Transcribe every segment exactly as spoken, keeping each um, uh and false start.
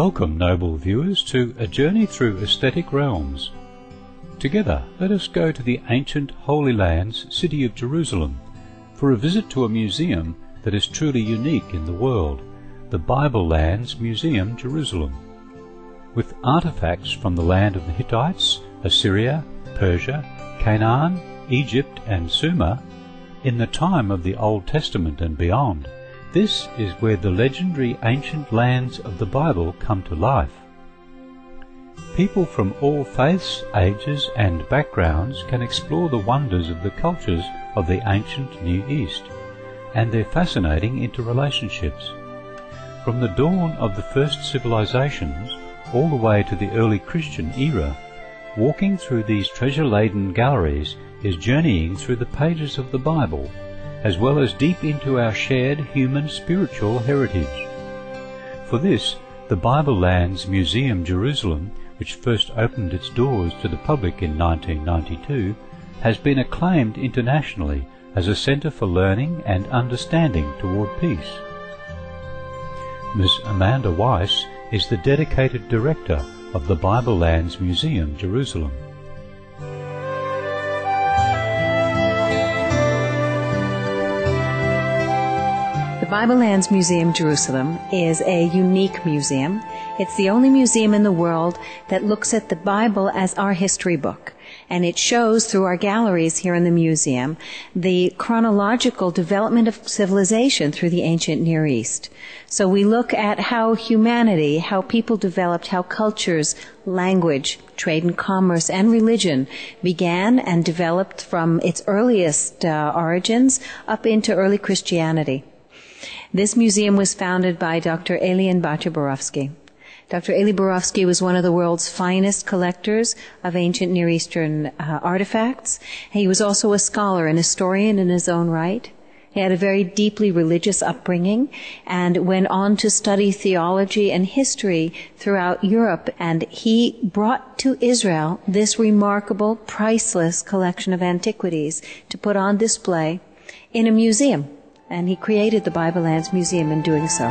Welcome, noble viewers, to a journey through aesthetic realms. Together, let us go to the ancient Holy Land's city of Jerusalem for a visit to a museum that is truly unique in the world, the Bible Lands Museum, Jerusalem. With artifacts from the land of the Hittites, Assyria, Persia, Canaan, Egypt and Sumer, in the time of the Old Testament and beyond, this is where the legendary ancient lands of the Bible come to life. People from all faiths, ages and backgrounds can explore the wonders of the cultures of the ancient Near East and their fascinating interrelationships. From the dawn of the first civilizations all the way to the early Christian era, walking through these treasure-laden galleries is journeying through the pages of the Bible, as well as deep into our shared human spiritual heritage. For this, the Bible Lands Museum Jerusalem, which first opened its doors to the public in nineteen ninety-two, has been acclaimed internationally as a centre for learning and understanding toward peace. Miz Amanda Weiss is the dedicated director of the Bible Lands Museum Jerusalem. The Bible Lands Museum Jerusalem is a unique museum. It's the only museum in the world that looks at the Bible as our history book. And it shows through our galleries here in the museum the chronological development of civilization through the ancient Near East. So we look at how humanity, how people developed, how cultures, language, trade and commerce, and religion began and developed from its earliest uh, origins up into early Christianity. This museum was founded by Doctor Elian Batya-Borowski. Doctor Eli Borowski was one of the world's finest collectors of ancient Near Eastern uh, artifacts. He was also a scholar and historian in his own right. He had a very deeply religious upbringing and went on to study theology and history throughout Europe. And he brought to Israel this remarkable, priceless collection of antiquities to put on display in a museum. And he created the Bible Lands Museum in doing so.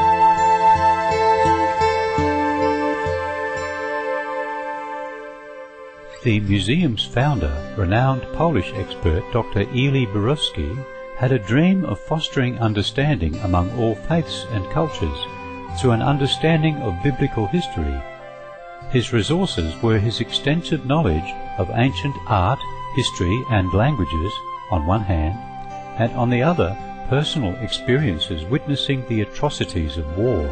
The museum's founder, renowned Polish expert Doctor Eli Borowski, had a dream of fostering understanding among all faiths and cultures through an understanding of biblical history. His resources were his extensive knowledge of ancient art, history and languages on one hand, and on the other, personal experiences witnessing the atrocities of war.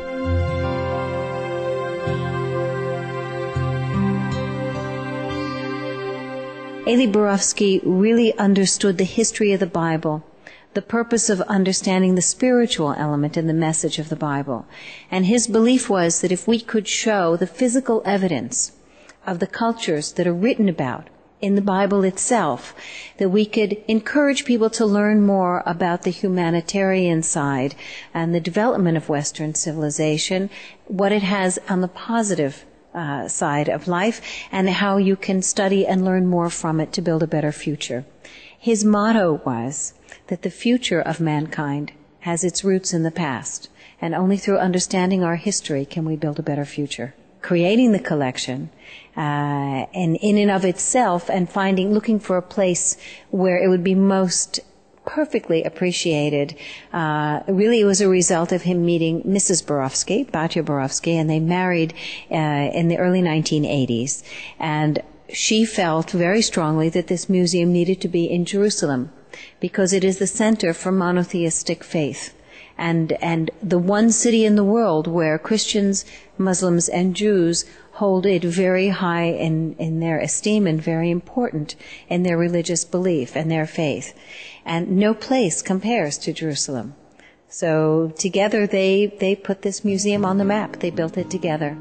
Eli Borowski really understood the history of the Bible, the purpose of understanding the spiritual element in the message of the Bible. And his belief was that if we could show the physical evidence of the cultures that are written about in the Bible itself, that we could encourage people to learn more about the humanitarian side and the development of Western civilization, what it has on the positive uh, side of life, and how you can study and learn more from it to build a better future. His motto was that the future of mankind has its roots in the past, and only through understanding our history can we build a better future. Creating the collection uh, and in and of itself, and finding, looking for a place where it would be most perfectly appreciated. Uh, really, it was a result of him meeting Missus Borowski, Batya-Borowski, and they married uh, in the early nineteen eighties. And she felt very strongly that this museum needed to be in Jerusalem because it is the center for monotheistic faith. And, and the one city in the world where Christians, Muslims, and Jews hold it very high in, in their esteem and very important in their religious belief and their faith. And no place compares to Jerusalem. So together they, they put this museum on the map. They built it together.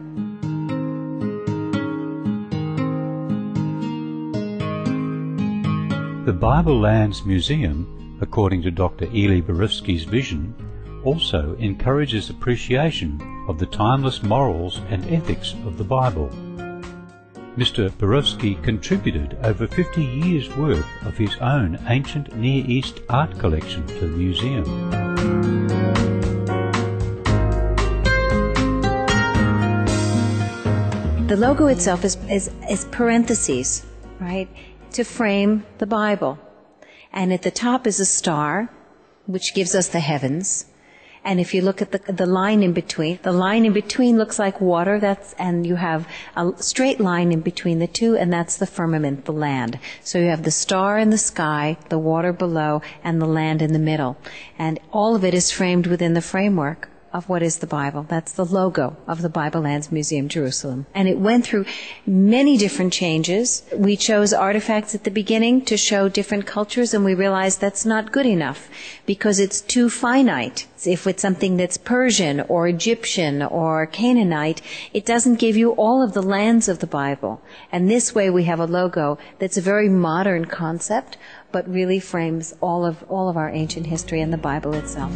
The Bible Lands Museum, according to Doctor Eli Borowski's vision, also encourages appreciation of the timeless morals and ethics of the Bible. Mister Borowski contributed over fifty years' worth of his own ancient Near East art collection to the museum. The logo itself is, is, is parentheses, right, to frame the Bible. And at the top is a star, which gives us the heavens. And if you look at the, the line in between, the line in between looks like water, that's, and you have a straight line in between the two, and that's the firmament, the land. So you have the star in the sky, the water below, and the land in the middle. And all of it is framed within the framework of what is the Bible. That's the logo of the Bible Lands Museum, Jerusalem. And it went through many different changes. We chose artifacts at the beginning to show different cultures, and we realized that's not good enough because it's too finite. If it's something that's Persian or Egyptian or Canaanite, it doesn't give you all of the lands of the Bible. And this way we have a logo that's a very modern concept, but really frames all of, all of our ancient history and the Bible itself.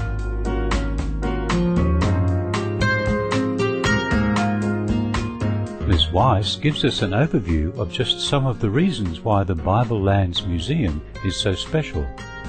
Miz Weiss gives us an overview of just some of the reasons why the Bible Lands Museum is so special.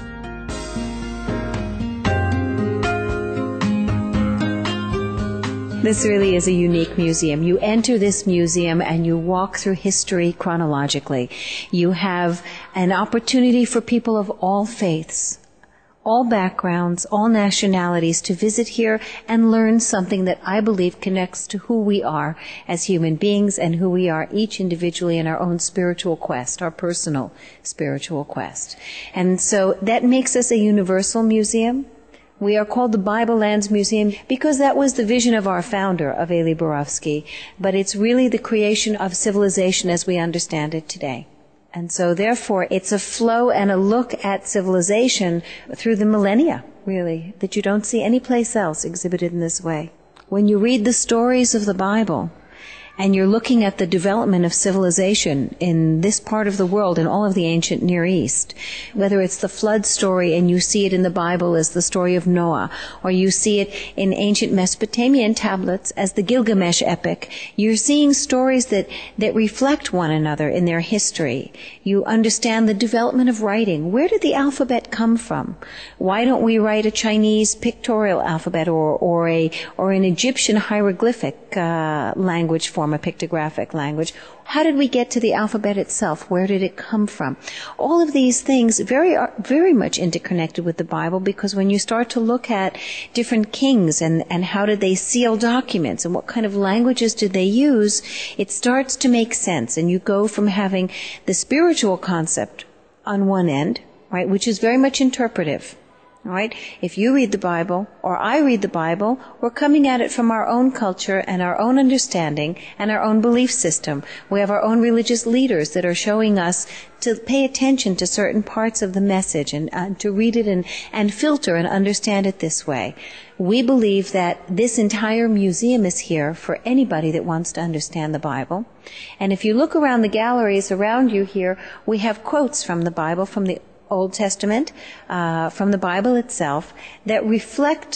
This really is a unique museum. You enter this museum and you walk through history chronologically. You have an opportunity for people of all faiths, all backgrounds, all nationalities to visit here and learn something that I believe connects to who we are as human beings and who we are each individually in our own spiritual quest, our personal spiritual quest. And so that makes us a universal museum. We are called the Bible Lands Museum because that was the vision of our founder, of Eli Borofsky, but it's really the creation of civilization as we understand it today. And so therefore it's a flow and a look at civilization through the millennia, really, that you don't see anyplace else exhibited in this way. When you read the stories of the Bible, and you're looking at the development of civilization in this part of the world, in all of the ancient Near East, whether it's the flood story and you see it in the Bible as the story of Noah, or you see it in ancient Mesopotamian tablets as the Gilgamesh epic, you're seeing stories that, that reflect one another in their history. You understand the development of writing. Where did the alphabet come from? Why don't we write a Chinese pictorial alphabet or, or, a, or an Egyptian hieroglyphic uh, language form? A pictographic language. How did we get to the alphabet itself? Where did it come from? All of these things very are very much interconnected with the Bible, because when you start to look at different kings and, and how did they seal documents and what kind of languages did they use, it starts to make sense. And you go from having the spiritual concept on one end, right, which is very much interpretive. Right? If you read the Bible, or I read the Bible, we're coming at it from our own culture and our own understanding and our own belief system. We have our own religious leaders that are showing us to pay attention to certain parts of the message and uh, to read it and, and filter and understand it this way. We believe that this entire museum is here for anybody that wants to understand the Bible. And if you look around the galleries around you here, we have quotes from the Bible, from the Old Testament, uh, from the Bible itself, that reflect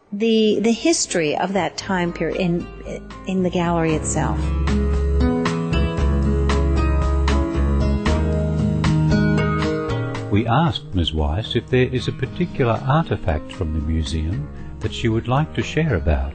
the the history of that time period in in the gallery itself. We asked Miz Weiss if there is a particular artifact from the museum that she would like to share about.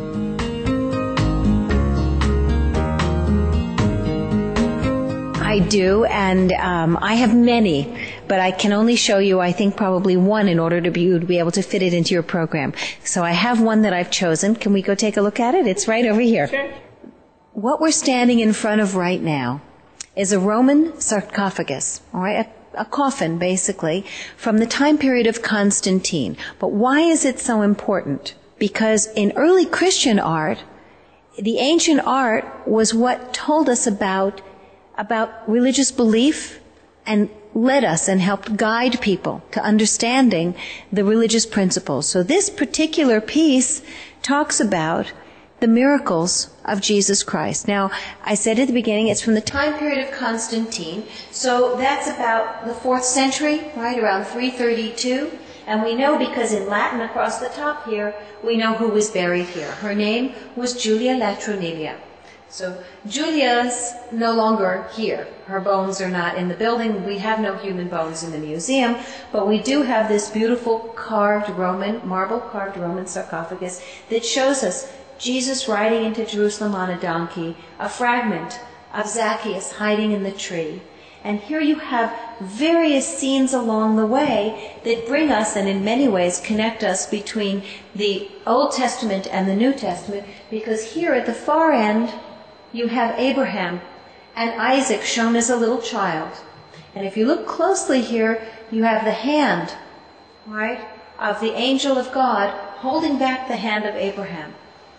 I do, and um, I have many, but I can only show you, I think, probably one in order to be, to be able to fit it into your program. So I have one that I've chosen. Can we go take a look at it? It's right over here. Sure. What we're standing in front of right now is a Roman sarcophagus, all right, a, a coffin, basically, from the time period of Constantine. But why is it so important? Because in early Christian art, the ancient art was what told us about about religious belief and led us and helped guide people to understanding the religious principles. So this particular piece talks about the miracles of Jesus Christ. Now, I said at the beginning, it's from the time period of Constantine, so that's about the fourth century, right, around three thirty-two. And we know because in Latin across the top here, we know who was buried here. Her name was Julia Latronivia. So Julia's no longer here. Her bones are not in the building. We have no human bones in the museum, but we do have this beautiful carved Roman, marble carved Roman sarcophagus that shows us Jesus riding into Jerusalem on a donkey, a fragment of Zacchaeus hiding in the tree. And here you have various scenes along the way that bring us and in many ways connect us between the Old Testament and the New Testament, because here at the far end you have Abraham and Isaac shown as a little child. And if you look closely here, you have the hand, right, of the angel of God holding back the hand of Abraham.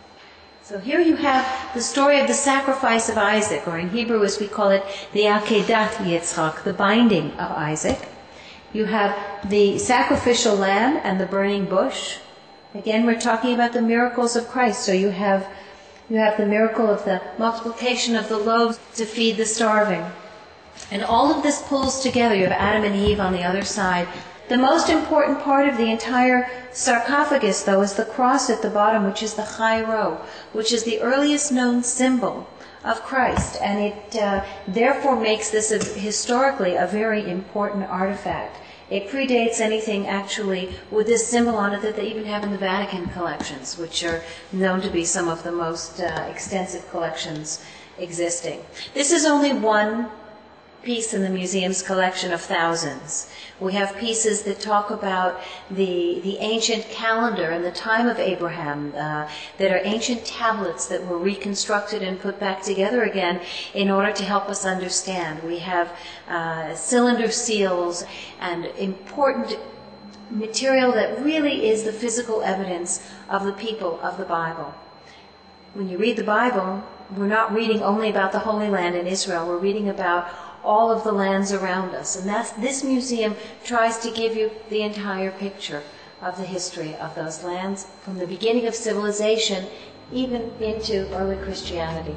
So here you have the story of the sacrifice of Isaac, or in Hebrew as we call it, the Akedat Yitzchak, the binding of Isaac. You have the sacrificial lamb and the burning bush. Again, we're talking about the miracles of Christ. So you have you have the miracle of the multiplication of the loaves to feed the starving. And all of this pulls together. You have Adam and Eve on the other side. The most important part of the entire sarcophagus, though, is the cross at the bottom, which is the Chai Ro, which is the earliest known symbol of Christ. And it uh, therefore makes this a, historically a very important artifact. It predates anything actually with this symbol on it that they even have in the Vatican collections, which are known to be some of the most uh, extensive collections existing. This is only one piece in the museum's collection of thousands. We have pieces that talk about the the ancient calendar and the time of Abraham, uh, that are ancient tablets that were reconstructed and put back together again in order to help us understand. We have uh, cylinder seals and important material that really is the physical evidence of the people of the Bible. When you read the Bible, we're not reading only about the Holy Land in Israel. We're reading about all of the lands around us. And that's, this museum tries to give you the entire picture of the history of those lands, from the beginning of civilization even into early Christianity.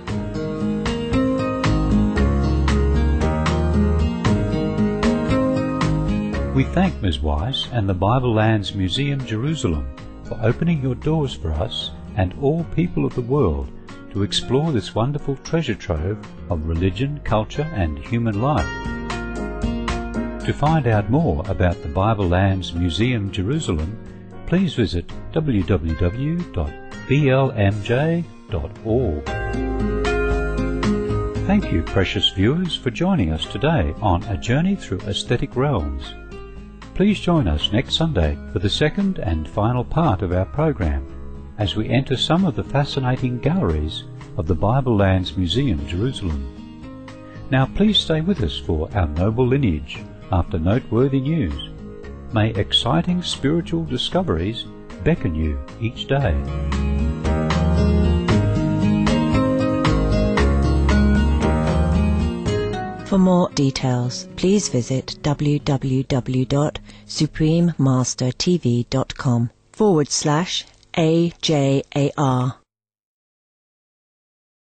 We thank Miz Weiss and the Bible Lands Museum Jerusalem for opening your doors for us and all people of the world to explore this wonderful treasure trove of religion, culture and human life. To find out more about the Bible Lands Museum Jerusalem, please visit w w w dot b l m j dot org. Thank you, precious viewers, for joining us today on A Journey Through Aesthetic Realms. Please join us next Sunday for the second and final part of our program, as we enter some of the fascinating galleries of the Bible Lands Museum Jerusalem. Now please stay with us for our noble lineage after noteworthy news. May exciting spiritual discoveries beckon you each day. For more details, please visit w w w dot supreme master t v dot com forward slash A J A R.